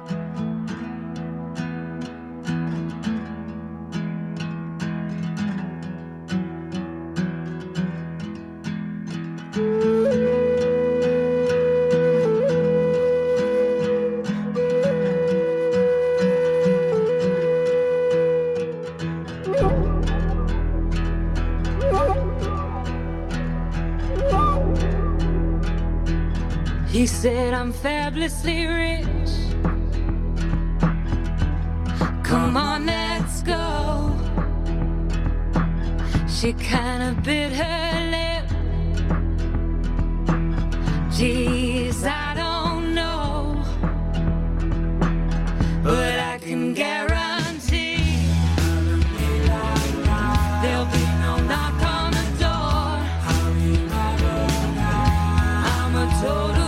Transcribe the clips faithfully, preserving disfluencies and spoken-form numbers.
He said I'm fabulously rich. Come on, let's go. She kinda bit her lip. Geez, I don't know, but I can guarantee there'll be no knock on the door. I'm a total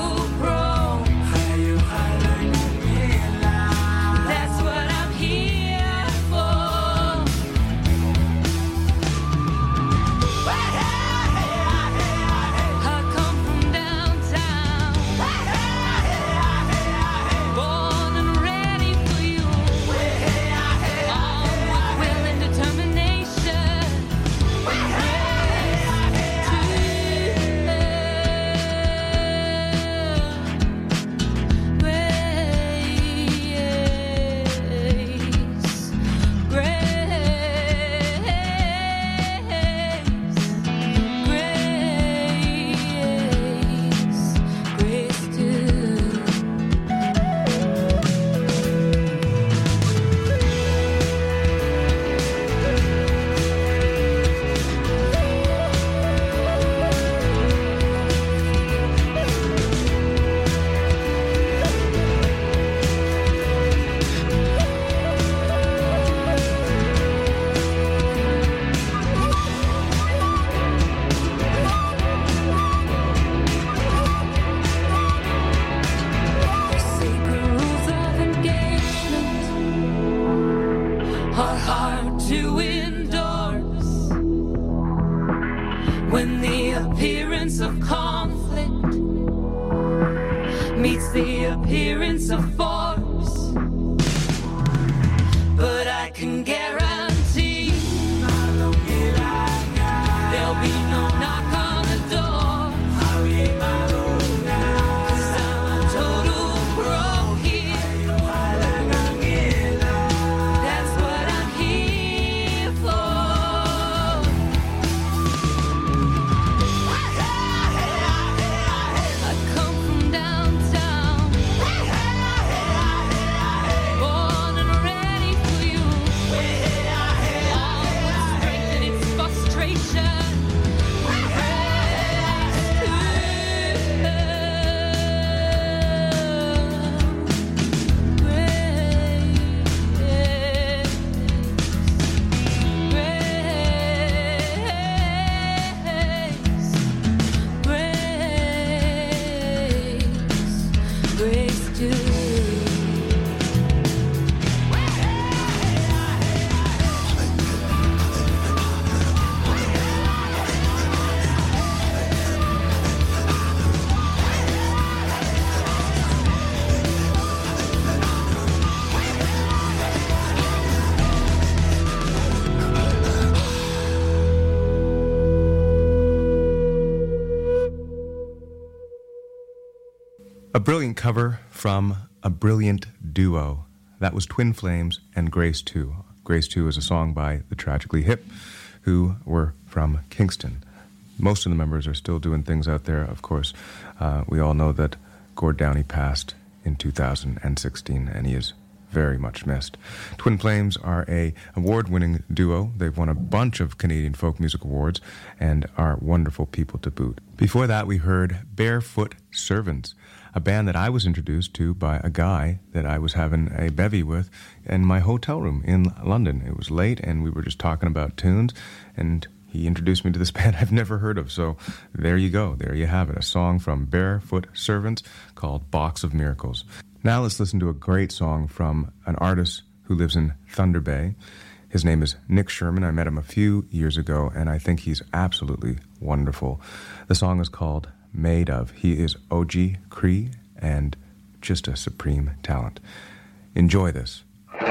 A brilliant cover from a brilliant duo. That was Twin Flames and Grace two. Grace two is a song by the Tragically Hip, who were from Kingston. Most of the members are still doing things out there, of course. Uh, we all know that Gord Downie passed in two thousand sixteen, and he is very much missed. Twin Flames are a award-winning duo. They've won a bunch of Canadian folk music awards and are wonderful people to boot. Before that, we heard Barefoot Servants, a band that I was introduced to by a guy that I was having a bevy with in my hotel room in London. It was late, and we were just talking about tunes, and he introduced me to this band I've never heard of. So there you go. There you have it. A song from Barefoot Servants called Box of Miracles. Now let's listen to a great song from an artist who lives in Thunder Bay. His name is Nick Sherman. I met him a few years ago, and I think he's absolutely wonderful. The song is called Made Of. He is O G Cree and just a supreme talent. Enjoy this.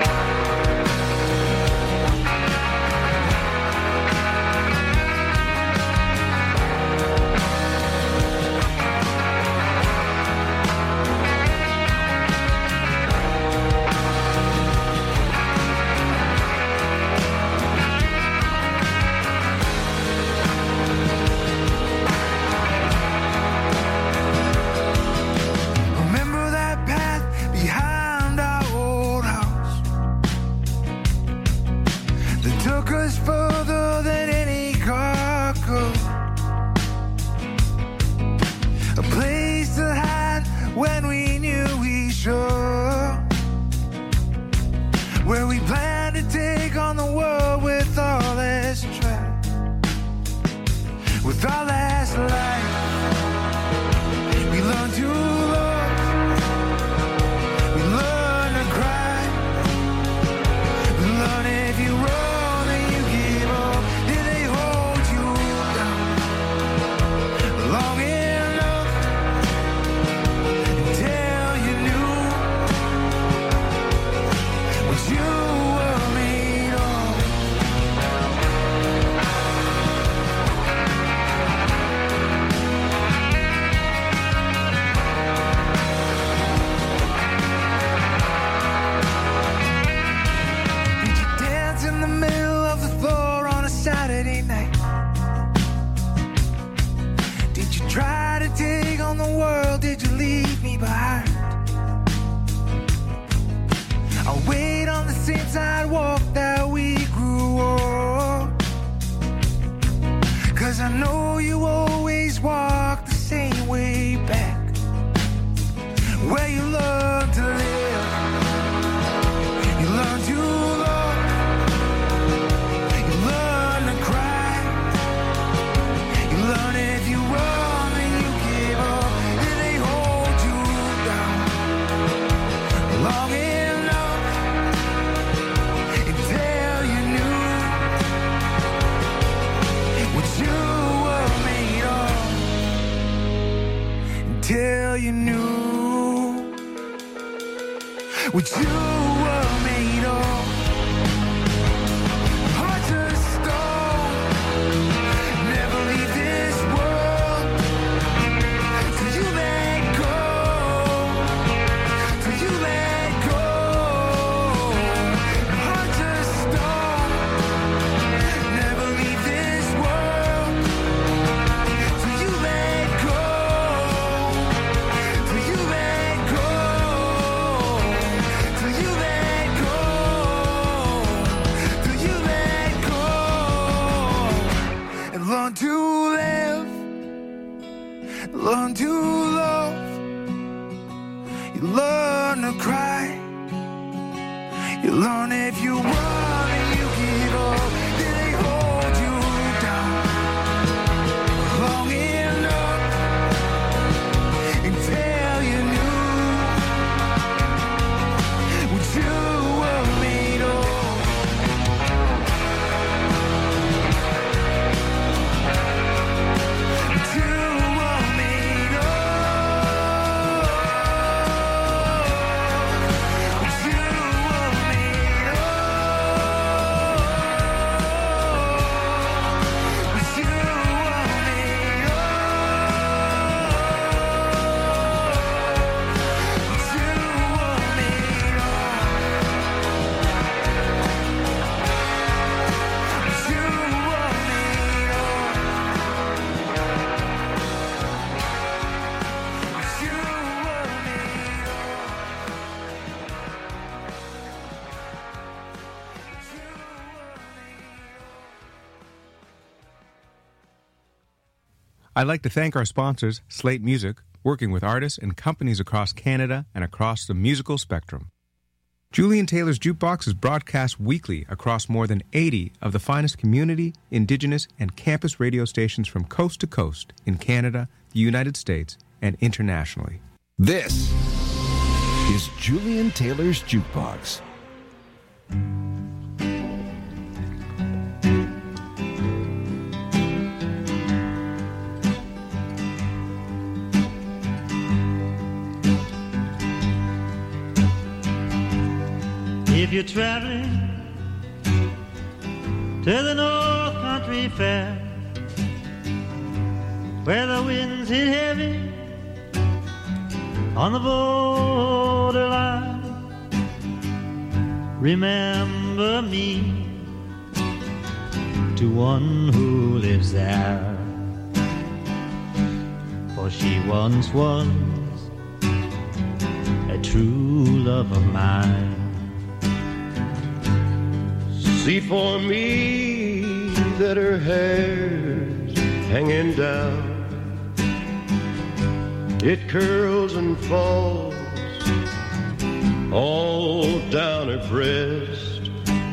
I'd like to thank our sponsors, Slate Music, working with artists and companies across Canada and across the musical spectrum. Julian Taylor's Jukebox is broadcast weekly across more than eighty of the finest community, Indigenous, and campus radio stations from coast to coast in Canada, the United States, and internationally. This is Julian Taylor's Jukebox. If you're traveling to the North Country Fair, where the winds hit heavy on the borderline, remember me to one who lives there, for she once was a true love of mine. See for me that her hair's hanging down, it curls and falls all down her breast.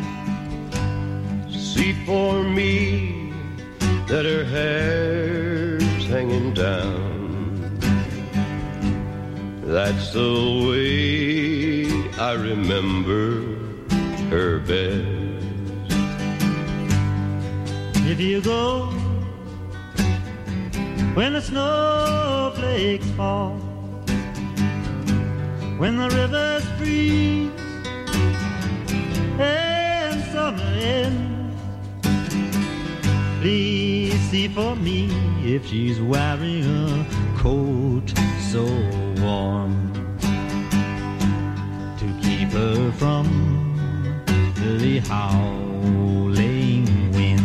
See for me that her hair's hanging down. That's the way I remember her best. If you go when the snowflakes fall, when the rivers freeze and summer ends, please see for me if she's wearing a coat so warm to keep her from the howling wind.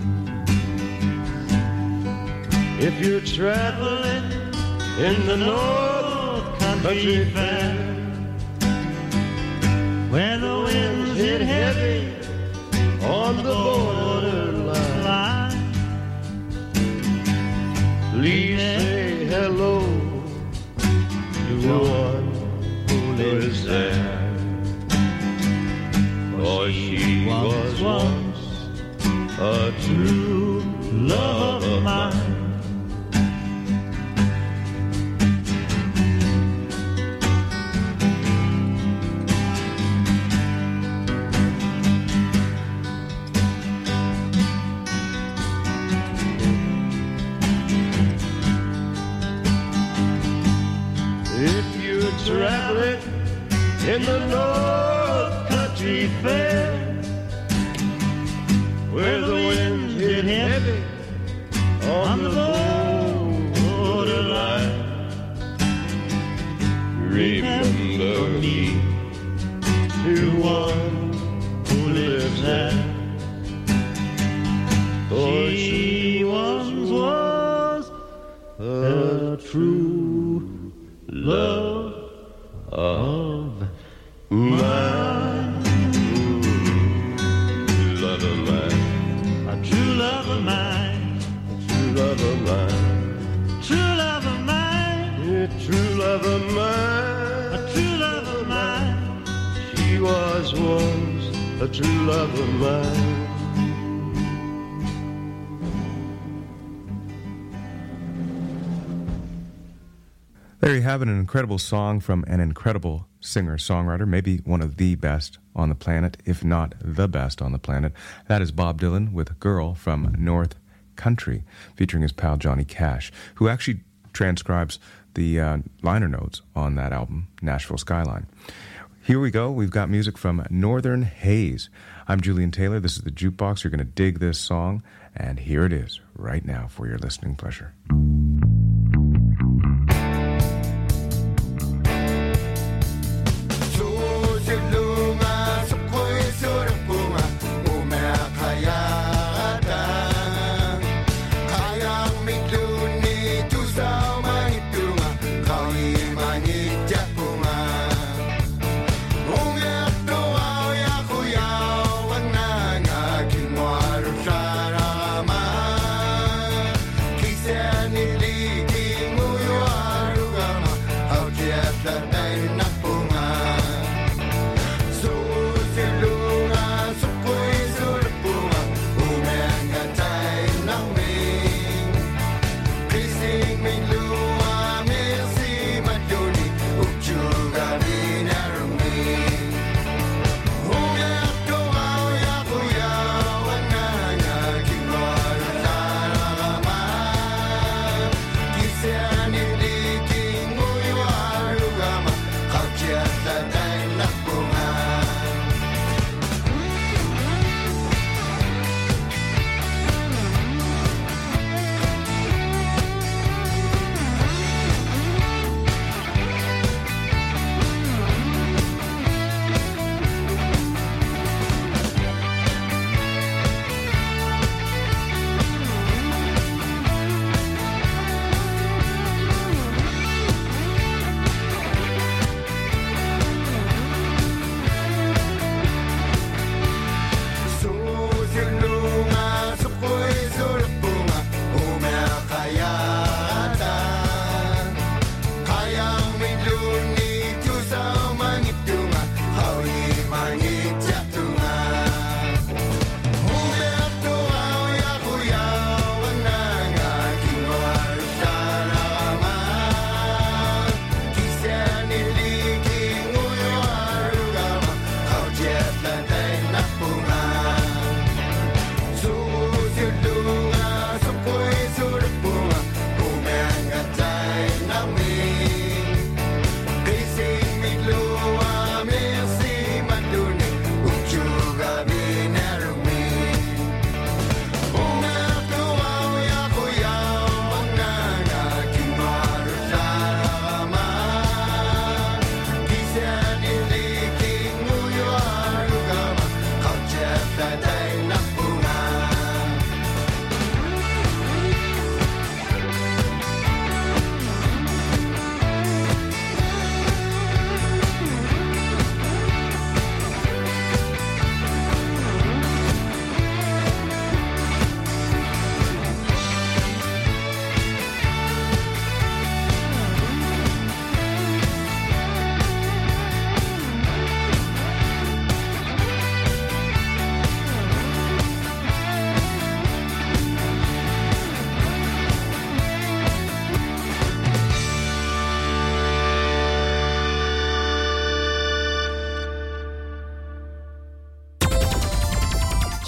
If you're traveling in the North Country Fair, where the winds hit heavy on the borderline, please say hello to one who lives there, for she was once a true love of mine. Traveling in the North Country Fair, where the winds hit heavy on the borderline, remember me to one who lives there, for she once was a true love of mine. Love of mine. A true love of mine. True love of mine. True love of mine. Yeah, true love of mine. A true love of mine. She was once a true love of mine. There you have it, an incredible song from an incredible singer-songwriter, maybe one of the best on the planet, if not the best on the planet. That is Bob Dylan with Girl from North Country, featuring his pal Johnny Cash, who actually transcribes the uh, liner notes on that album, Nashville Skyline. Here we go. We've got music from Northern Haze. I'm Julian Taylor. This is the Jukebox. You're going to dig this song, and here it is right now for your listening pleasure. Kisah ni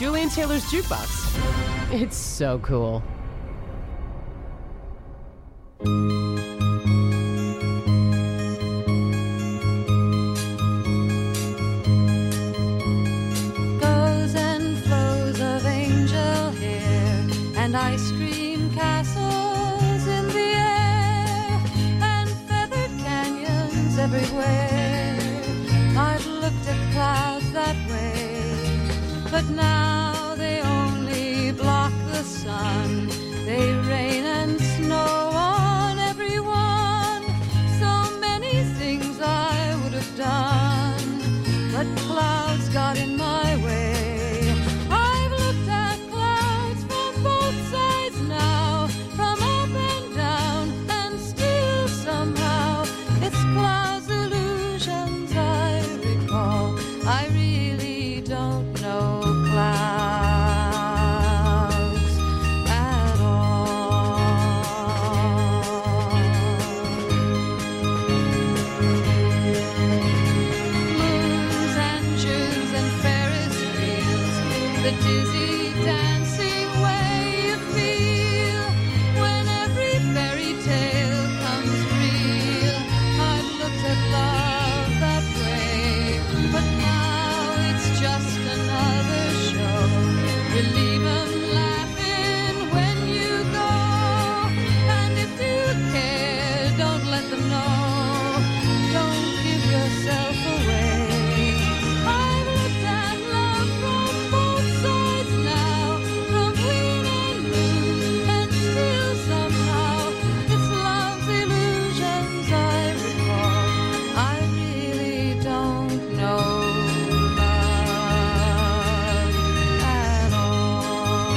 Julian Taylor's Jukebox. It's so cool. Goes and flows of angel hair and ice cream castles in the air and feathered canyons everywhere. I've looked at clouds that way, but now they only block the sun. They rain and snow on everyone. So many things I would have done, but clouds got in my way. I've looked at clouds from both sides now, from up and down, and still somehow it's clouds' illusions I recall. I really don't know clouds at all. Moons and Junes and Ferris wheels, the dizzy dancing way you feel when every fairy tale comes real. I've looked at love that way, but now it's just another show. You leave 'em laughing when you go, and if you care, don't let them know. Don't give yourself away. I've looked at love from both sides now, from win and lose, and still somehow it's love's illusions I recall. I really don't know love at all.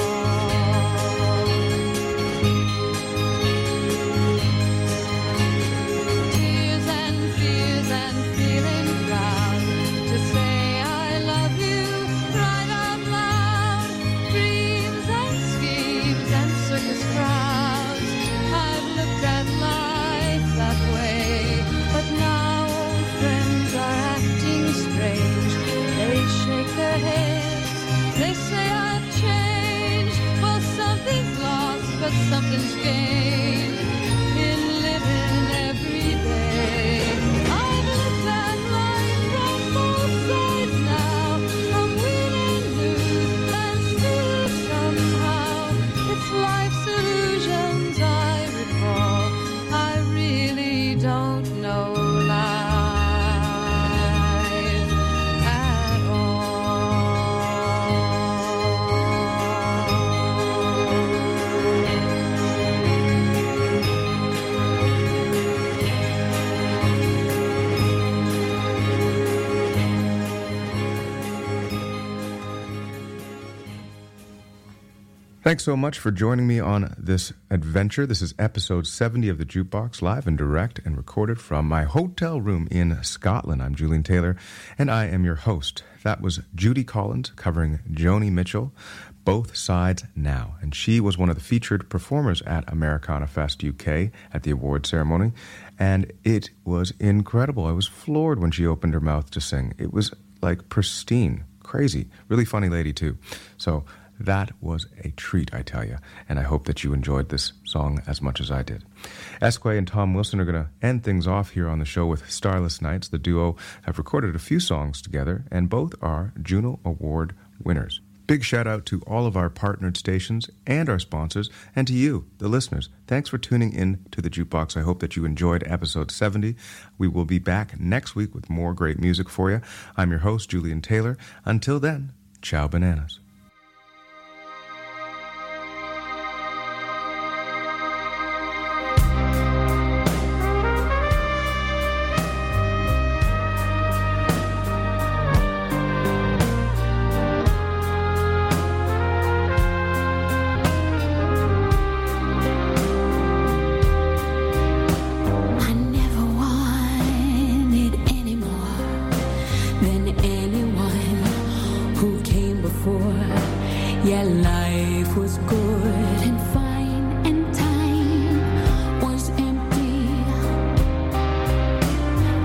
Tears and fears and feeling proud to say I love you right out loud. Dreams and schemes and circus crowds. I've looked at life that way, but now old friends are acting strange. They shake their heads, they say I've changed. Well, something's lost, but something's gained in living every day. I've looked at life from both sides now, from win and lose, and still somehow it's life's illusions I recall. I really don't know life at all. Thanks so much for joining me on this adventure. This is episode seventy of the Jukebox, live and direct and recorded from my hotel room in Scotland. I'm Julian Taylor, and I am your host. That was Judy Collins covering Joni Mitchell, Both Sides Now. And she was one of the featured performers at Americana Fest U K at the award ceremony. And it was incredible. I was floored when she opened her mouth to sing. It was like pristine, crazy, really funny lady too. So that was a treat, I tell you, and I hope that you enjoyed this song as much as I did. Esquay and Tom Wilson are going to end things off here on the show with Starless Nights. The duo have recorded a few songs together, and both are Juno Award winners. Big shout out to all of our partnered stations and our sponsors, and to you, the listeners. Thanks for tuning in to the Jukebox. I hope that you enjoyed episode seventy. We will be back next week with more great music for you. I'm your host, Julian Taylor. Until then, ciao bananas.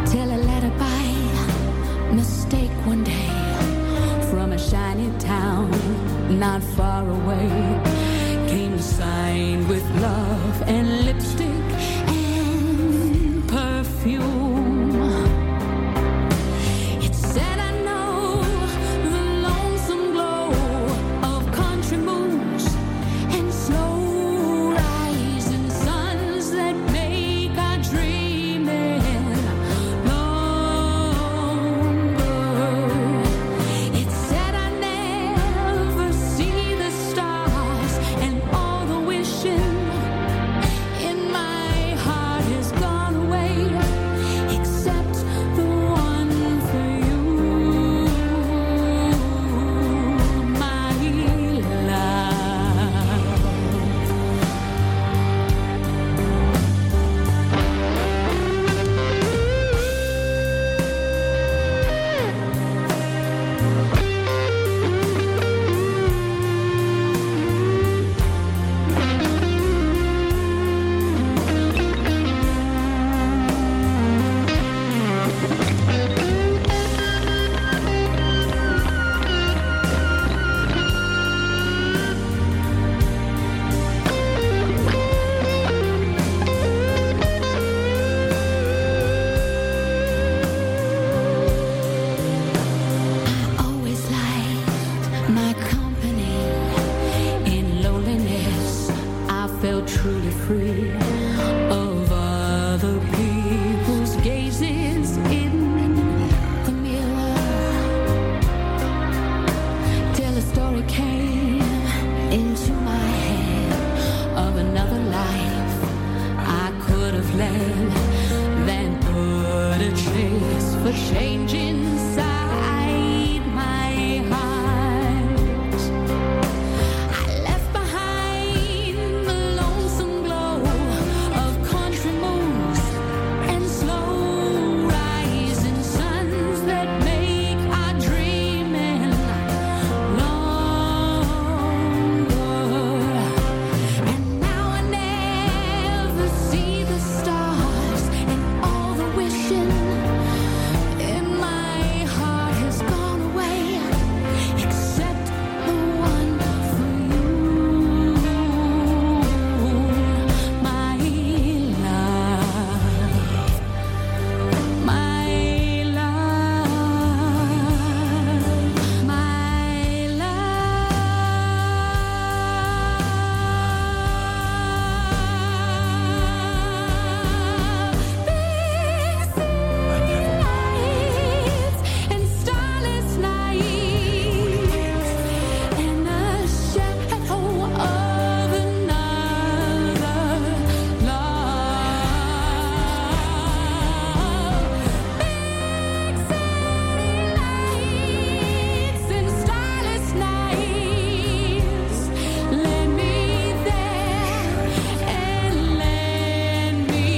Mistake one day from a shiny town not far away, came signed with love and lipstick and perfume. It said, I know the lonesome glow of country moons and slow rising suns that make our dreaming longer. It said, I never see the stars and all the wishing in my heart has gone away, except the one for you, my love. Always liked my company. In loneliness, I felt truly free of other people's gazes in the mirror. Till a story came into my head of another life I could have led, then put a chase for change inside my heart. I left behind the lonesome glow of country moons and slow rising suns that make our dreaming longer. And now I never see the stars and all the wishing in my heart has gone away, except the one for you, my love, my love, my love. Big city lights and starless nights and a shadow of another love. Big city lights and starless nights, led me there and led me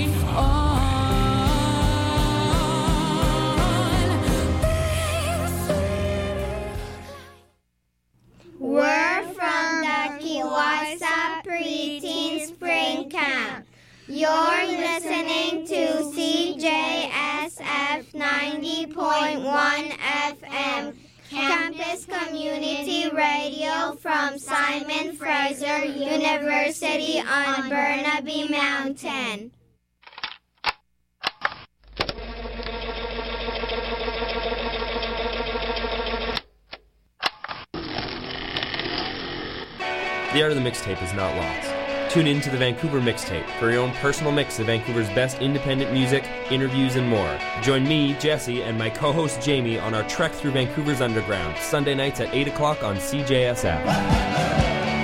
on. We're from the Kiwasa Preteen Spring Camp. You're listening to C J S F ninety point one F M, Campus Community Radio from Simon Fraser University on Burnaby Mountain. The art of the mixtape is not lost. Tune in to the Vancouver Mixtape for your own personal mix of Vancouver's best independent music, interviews, and more. Join me, Jesse, and my co-host Jamie on our trek through Vancouver's underground, Sunday nights at eight o'clock on C J S F.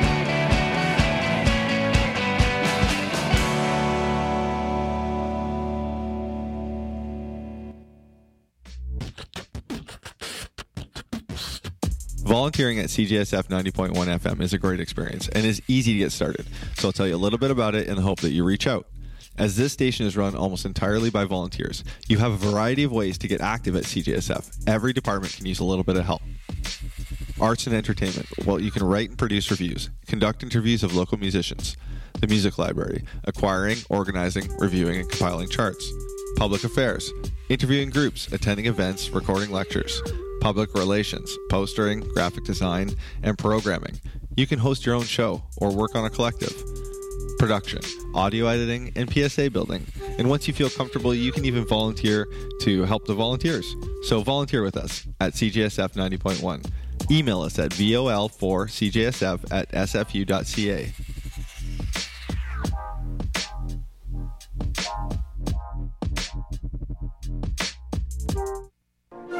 Volunteering at C J S F ninety point one F M is a great experience and is easy to get started, so I'll tell you a little bit about it in the hope that you reach out. As this station is run almost entirely by volunteers, you have a variety of ways to get active at C J S F. Every department can use a little bit of help. Arts and entertainment. Well, you can write and produce reviews, conduct interviews of local musicians. The music library. Acquiring, organizing, reviewing, and compiling charts. Public affairs. Interviewing groups, attending events, recording lectures. public relations, postering, graphic design, and programming. You can host your own show or work on a collective. Production, audio editing, and P S A building. And once you feel comfortable, you can even volunteer to help the volunteers. So volunteer with us at C J S F ninety point one. Email us at V O L four C J S F at S F U dot C A.